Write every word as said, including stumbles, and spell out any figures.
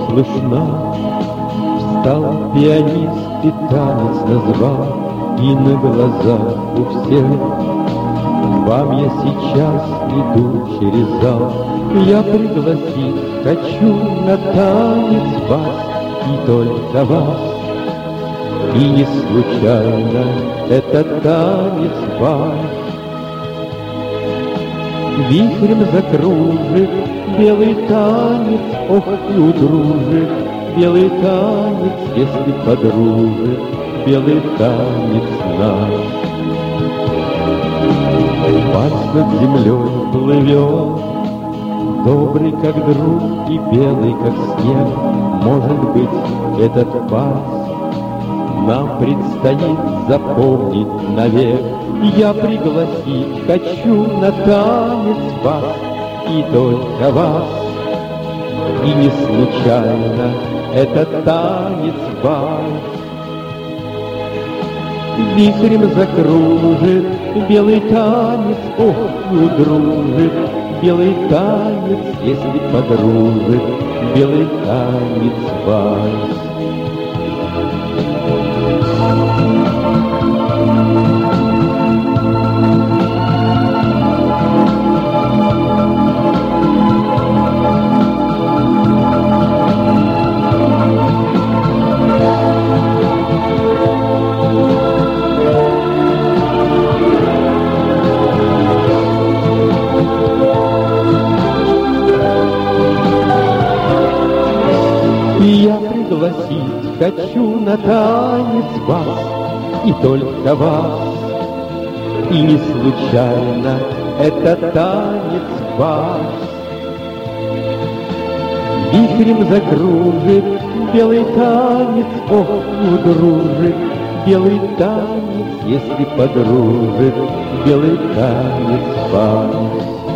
слышна. Встал пианист и танец назвал, и на глазах у всех вам я сейчас иду через зал. Я пригласить хочу на танец вас, и только вас. И не случайно этот танец ваш вихрем закружит белый танец, ох, и удружит белый танец, если подружит белый танец наш. Вальс над землей плывет, добрый, как друг, и белый, как снег. Может быть, этот вальс нам предстоит запомнить навек. Я пригласить хочу на танец вас, и только вас. И не случайно этот танец вальс вихрем закружит белый танец, ох, и удружит белый танец, если подружит белый танец вальс. Я пригласить хочу на танец вас, и только вас. И не случайно этот танец ваш вихрем закружит белый танец, ох, удружит белый танец, если подружит белый танец ваш.